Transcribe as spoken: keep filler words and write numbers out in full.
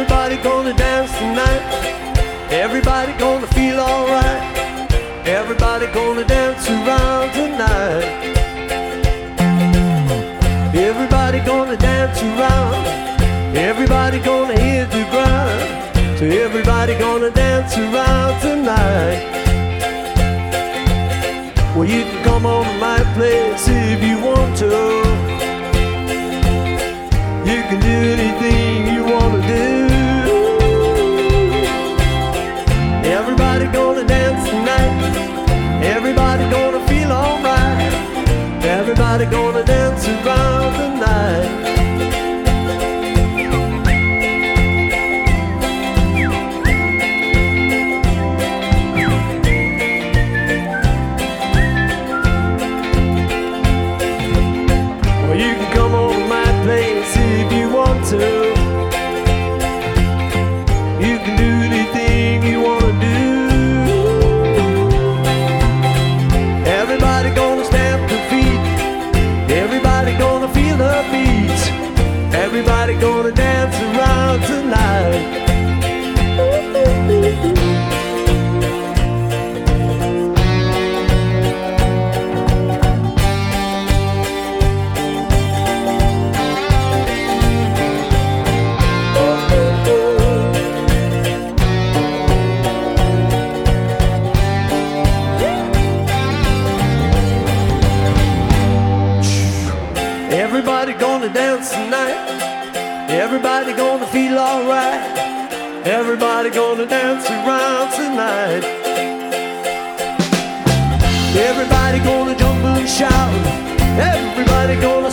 Everybody gonna dance tonight. Everybody gonna feel alright. Everybody gonna dance around tonight. Everybody gonna dance around. Everybody gonna hit the ground. So everybody gonna dance around tonight. Well, you can come on to my place if you want to. You can do anything you wanna do. Everybody gonna dance tonight. Everybody gonna feel alright. Everybody gonna dance around tonight. You can come on to my place if you want to. You can do anything you wanna do. Everybody gonna stamp their feet. Everybody gonna feel the beats. Everybody gonna dance around tonight. Everybody gonna dance tonight. Everybody gonna feel alright. Everybody gonna dance around tonight. Everybody gonna jump and shout. Everybody gonna